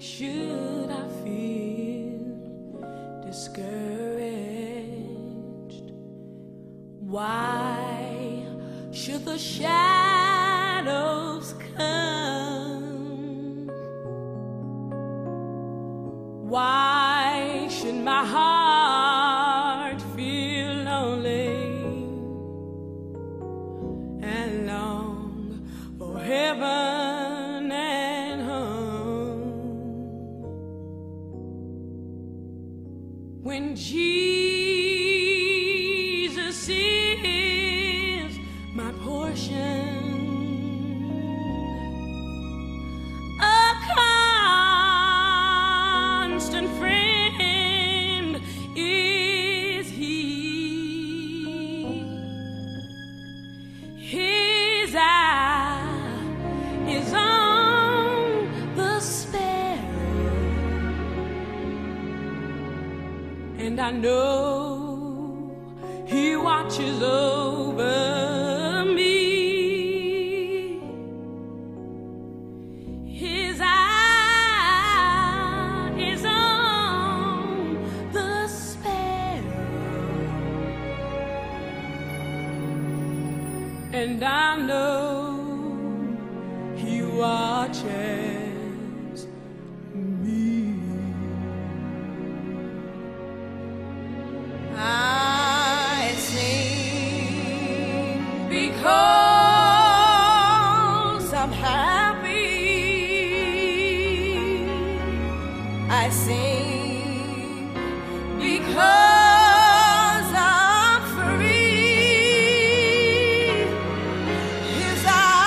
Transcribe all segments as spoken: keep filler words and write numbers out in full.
should I feel discouraged? Why should the shadows come? Why should my heart feel lonely and long for heaven and home? When Jesus is my portion, and I know He watches over me. His eye is on the sparrow, and I know He watches me. I sing because I'm happy. I sing because I'm free. His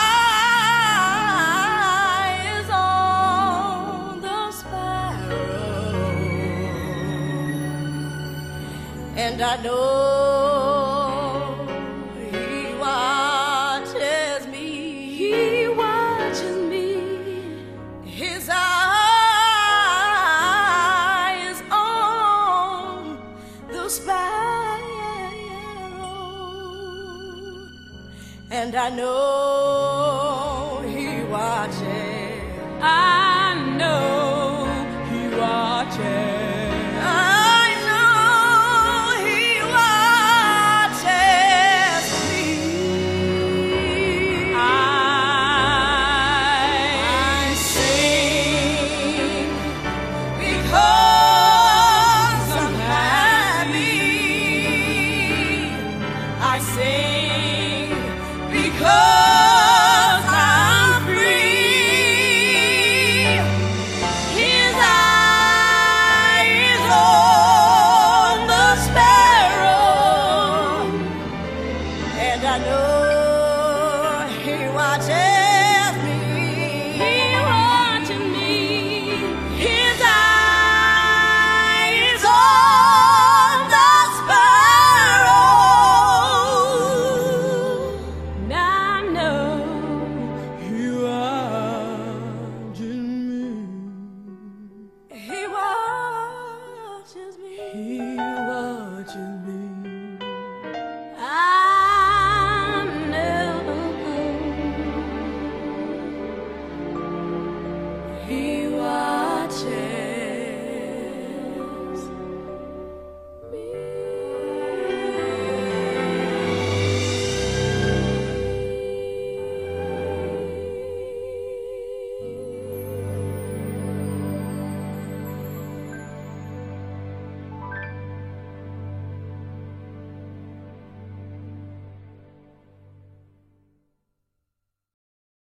eye is on the sparrow, and I know He watches me. He watches me. His eye is on the sparrow, and I know He watches. I